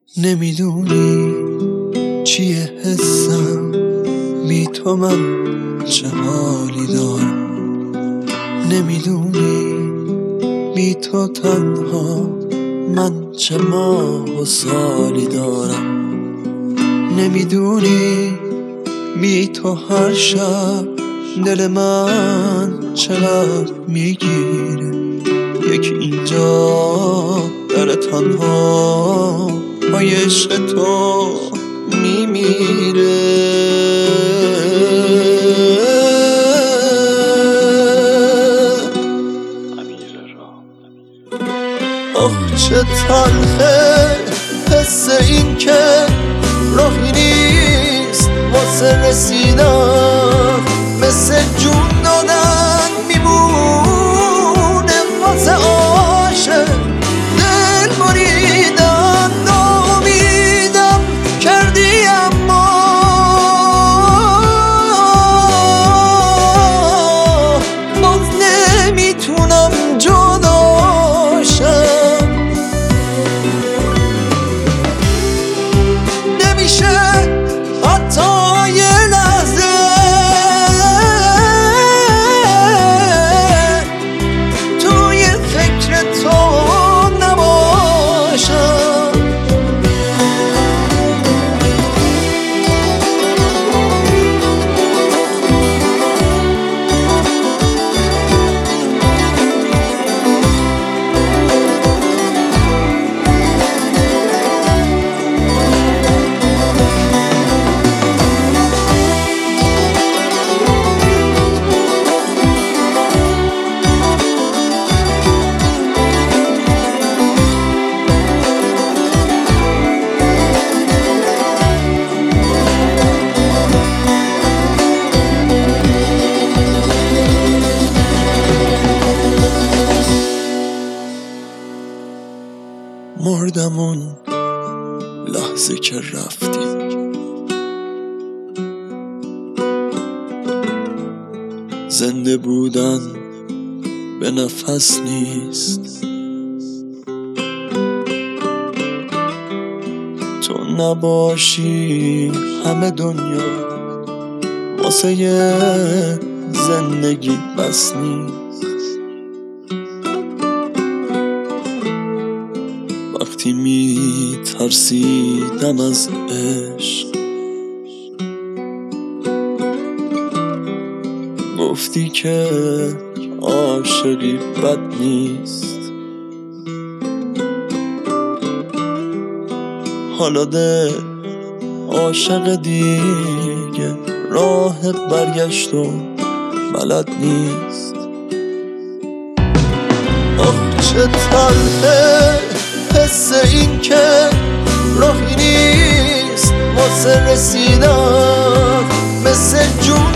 نمیدونی چیه حسم، بی تو من چه حالی دارم. نمیدونی بی تو تنها من چه ماه و سالی دارم. نمیدونی بی تو هر شب دل من چقدر میگیره. یکی اینجا در تنها پای عشق تو میمیره. آخ چه تلخه حس این که راهی نیست واسه رسیدن، مثل جون دادن میمونه واسه عاشق. دل بریدم نامیدم کردی اما باز نمیتونم جداشم. نمیشه حتی یه لحظه توی فکر تو نباشم. مردم اون لحظه که رفتی، زنده بودن به نفس نیست. تو نباشی همه دنیا واسه یه زندگی بس نیست. وقتی میترسیدم از عشق گفتی که عاشقی بد نیست. حالا دل عاشق دیگه راه برگشت و بلد نیست. آخ چه تلخه حس این که راهی نیست واسه رسیدن، مثل جون